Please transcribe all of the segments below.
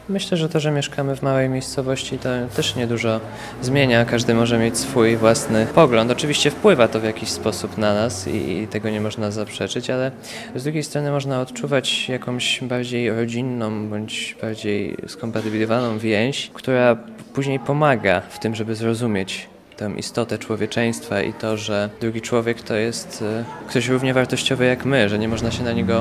Myślę, że to, że mieszkamy w małej miejscowości, to też niedużo zmienia. Każdy może mieć swój własny pogląd. Oczywiście wpływa to w jakiś sposób na nas i tego nie można zaprzeczyć, ale z drugiej strony można odczuwać jakąś bardziej rodzinną bądź bardziej skompatybilizowaną więź, która później pomaga w tym, żeby zrozumieć tę istotę człowieczeństwa i to, że drugi człowiek to jest ktoś równie wartościowy jak my, że nie można się na niego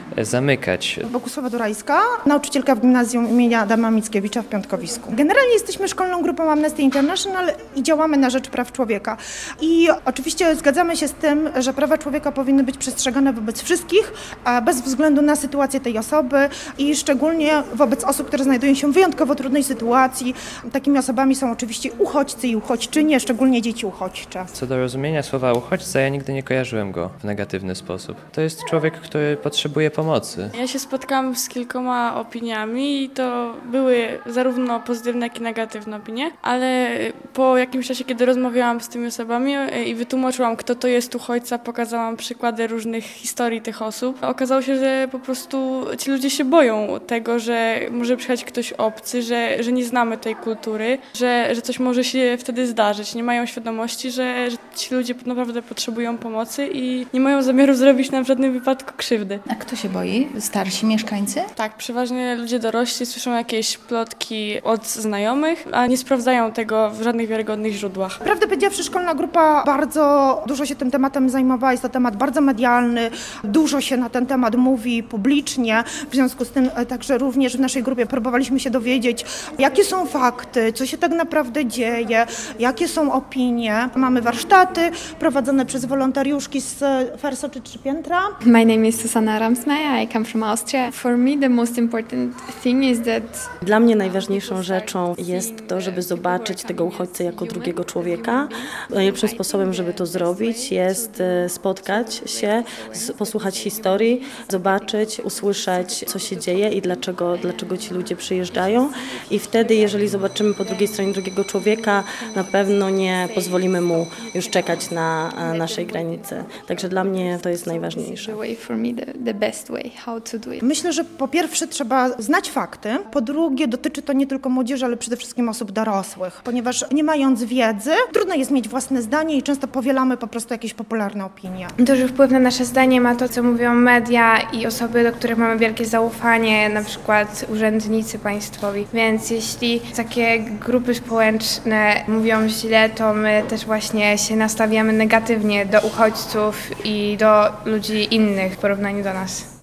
zamykać. Bogusława Dorajska, nauczycielka w gimnazjum imienia Adama Mickiewicza w Piątkowisku. Generalnie jesteśmy szkolną grupą Amnesty International i działamy na rzecz praw człowieka. I oczywiście zgadzamy się z tym, że prawa człowieka powinny być przestrzegane wobec wszystkich, bez względu na sytuację tej osoby i szczególnie wobec osób, które znajdują się w wyjątkowo trudnej sytuacji. Takimi osobami są oczywiście uchodźcy i uchodźczynie, szczególnie dzieci uchodźcze. Co do rozumienia słowa uchodźca, ja nigdy nie kojarzyłem go w negatywny sposób. To jest człowiek, który potrzebuje pomocy. Ja się spotkałam z kilkoma opiniami i to były zarówno pozytywne, jak i negatywne opinie, ale po jakimś czasie, kiedy rozmawiałam z tymi osobami i wytłumaczyłam, kto to jest uchodźca, pokazałam przykłady różnych historii tych osób, okazało się, że po prostu ci ludzie się boją tego, że może przyjechać ktoś obcy, że nie znamy tej kultury, że coś może się wtedy zdarzyć. Nie mają świadomości, że ci ludzie naprawdę potrzebują pomocy i nie mają zamiaru zrobić nam w żadnym wypadku krzywdy. A kto się boi? Starsi mieszkańcy? Tak, przeważnie ludzie dorośli słyszą jakieś plotki od znajomych, a nie sprawdzają tego w żadnych wiarygodnych źródłach. Prawdę powiedziawszy, szkolna grupa bardzo dużo się tym tematem zajmowała. Jest to temat bardzo medialny, dużo się na ten temat mówi publicznie. W związku z tym także również w naszej grupie próbowaliśmy się dowiedzieć, jakie są fakty, co się tak naprawdę dzieje, jakie są opinie. Mamy warsztaty prowadzone przez wolontariuszki z Ferso czy Trzypiętra. My name is Susanna Ramsmeyer. I come from Austria. For me, the most important thing is that Dla mnie najważniejszą rzeczą jest to, żeby zobaczyć tego uchodźcę jako drugiego człowieka. Najlepszym sposobem, żeby to zrobić, jest spotkać się, posłuchać historii, zobaczyć, usłyszeć, co się dzieje i dlaczego ci ludzie przyjeżdżają. I wtedy, jeżeli zobaczymy po drugiej stronie drugiego człowieka, na pewno nie pozwolimy mu już czekać na naszej granicy. Także dla mnie to jest najważniejsze. the way for me, the best way how to do it. Myślę, że po pierwsze trzeba znać fakty, po drugie dotyczy to nie tylko młodzieży, ale przede wszystkim osób dorosłych, ponieważ nie mając wiedzy, trudno jest mieć własne zdanie i często powielamy po prostu jakieś popularne opinie. Duży wpływ na nasze zdanie ma to, co mówią media i osoby, do których mamy wielkie zaufanie, na przykład urzędnicy państwowi. Więc jeśli takie grupy społeczne mówią źle, to my też właśnie się nastawiamy negatywnie do uchodźców i do ludzi innych w porównaniu do nas.